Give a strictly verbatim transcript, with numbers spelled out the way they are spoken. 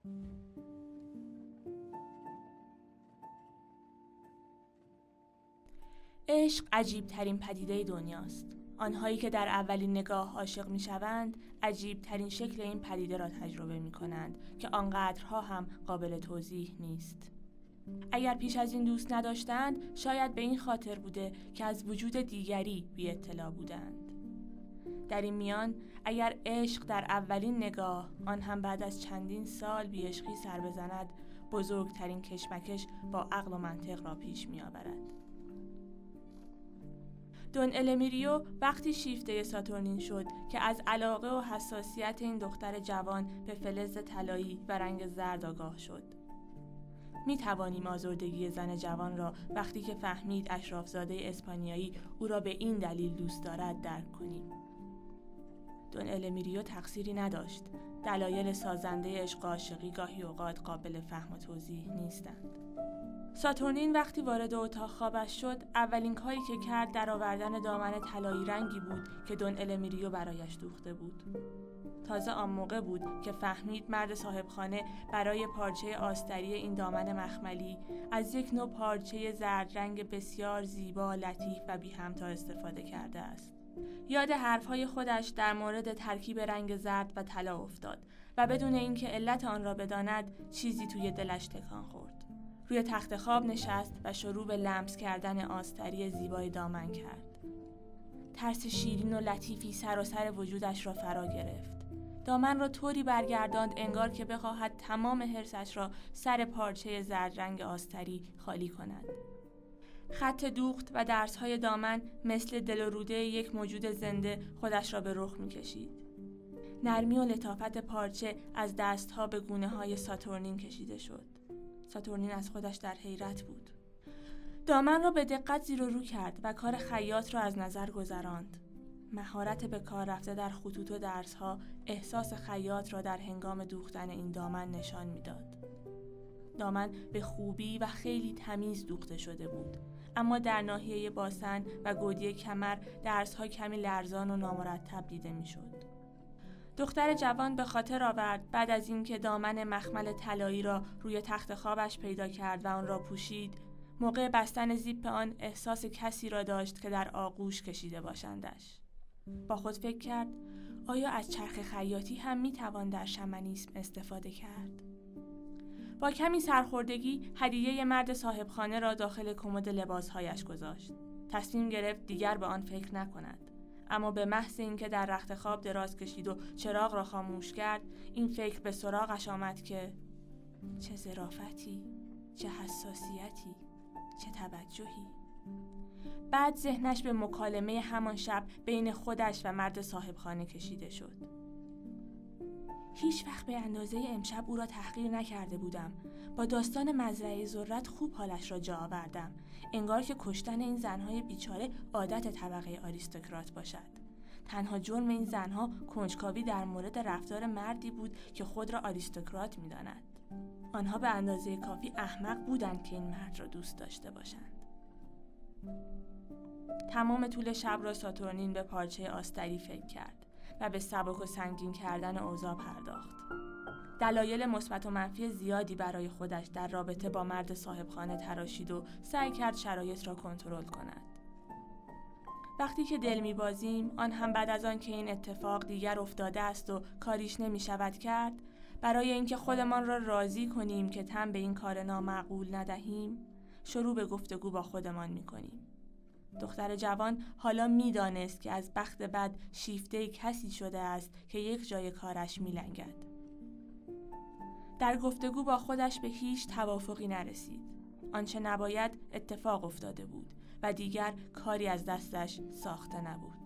عشق عجیب ترین پدیده دنیاست. آنهایی که در اولین نگاه عاشق می شوند، عجیب ترین شکل این پدیده را تجربه می کنند که آنقدرها هم قابل توضیح نیست. اگر پیش از این دوست نداشتند، شاید به این خاطر بوده که از وجود دیگری بی اطلاع بودند. در این میان، اگر عشق در اولین نگاه، آن هم بعد از چندین سال بی عشقی سر بزند، بزرگترین کشمکش با عقل و منطق را پیش می آورد. دون المیریو وقتی شیفته ساتورنین شد که از علاقه و حساسیت این دختر جوان به فلز طلایی و رنگ زرد آگاه شد. می توانیم آزردگی زن جوان را وقتی که فهمید اشرافزاده اسپانیایی او را به این دلیل دوست دارد درک کنیم. دون المیریو تقصیری نداشت. دلایل سازنده عشق و عاشقی گاهی اوقات قابل فهم و توضیح نیستند. ساتورنین وقتی وارد اتاق خوابش شد، اولین کاری که کرد در آوردن دامن طلایی رنگی بود که دون المیریو برایش دوخته بود. تازه آن موقع بود که فهمید مرد صاحبخانه برای پارچه آستری این دامن مخملی از یک نوع پارچه زرد رنگ بسیار زیبا، لطیف و بی همتا استفاده کرده است. یاد حرفهای خودش در مورد ترکیب رنگ زرد و طلا افتاد و بدون اینکه علت آن را بداند، چیزی توی دلش تکان خورد. روی تخت خواب نشست و شروع به لمس کردن آستری زیبای دامن کرد. ترس شیرین و لطیفی سراسر وجودش را فرا گرفت. دامن را طوری برگرداند انگار که بخواهد تمام حرصش را سر پارچه زرد رنگ آستری خالی کند. خط دوخت و درسهای دامن مثل دل و روده یک موجود زنده خودش را به رخ می کشید. نرمی و لطافت پارچه از دستها به گونه های ساتورنین کشیده شد. ساتورنین از خودش در حیرت بود. دامن را به دقت زیر و رو کرد و کار خیاط را از نظر گذراند. مهارت به کار رفته در خطوط و درسها احساس خیاط را در هنگام دوختن این دامن نشان میداد. دامن به خوبی و خیلی تمیز دوخته شده بود، اما در ناحیه باسن و گودی کمر درسها کمی لرزان و نامرتب دیده میشد. دختر جوان به خاطر آورد بعد از اینکه دامن مخمل طلایی را روی تخت خوابش پیدا کرد و آن را پوشید، موقع بستن زیپ آن احساس کسی را داشت که در آغوش کشیده باشندش. با خود فکر کرد آیا از چرخ خیاطی هم می توان در شمنیسم استفاده کرد؟ با کمی سرخوردگی هدیه مرد صاحبخانه را داخل کمد لباسهایش گذاشت. تصمیم گرفت دیگر به آن فکر نکند. اما به محض اینکه در رخت خواب دراز کشید و چراغ را خاموش کرد، این فکر به سراغش آمد که چه ظرافتی، چه حساسیتی، چه توجهی. بعد ذهنش به مکالمه همان شب بین خودش و مرد صاحبخانه کشیده شد. هیچ وقت به اندازه امشب او را تحقیر نکرده بودم. با داستان مزرعه ذرت خوب حالش را جا آوردم. انگار که کشتن این زنهای بیچاره عادت طبقه آریستوکرات باشد. تنها جرم این زنها کنجکاوی در مورد رفتار مردی بود که خود را آریستوکرات می‌داند. آنها به اندازه کافی احمق بودند که این مرد را دوست داشته باشند. تمام طول شب را ساتورنین به پارچه آستری فکر کرد و به سبک و سنگین کردن اوضاع پرداخت. دلایل مثبت و منفی زیادی برای خودش در رابطه با مرد صاحبخانه تراشید و سعی کرد شرایط را کنترل کند. وقتی که دل می‌بازیم، آن هم بعد از آن که این اتفاق دیگر افتاده است و کاریش نمی‌شود کرد، برای اینکه خودمان را راضی کنیم که تن به این کار نامعقول ندهیم، شروع به گفتگو با خودمان می‌کنیم. دختر جوان حالا می‌دانست که از بخت بد شیفته کسی شده است که یک جای کارش می‌لنگد. در گفتگو با خودش به هیچ توافقی نرسید. آنچه نباید اتفاق افتاده بود و دیگر کاری از دستش ساخته نبود.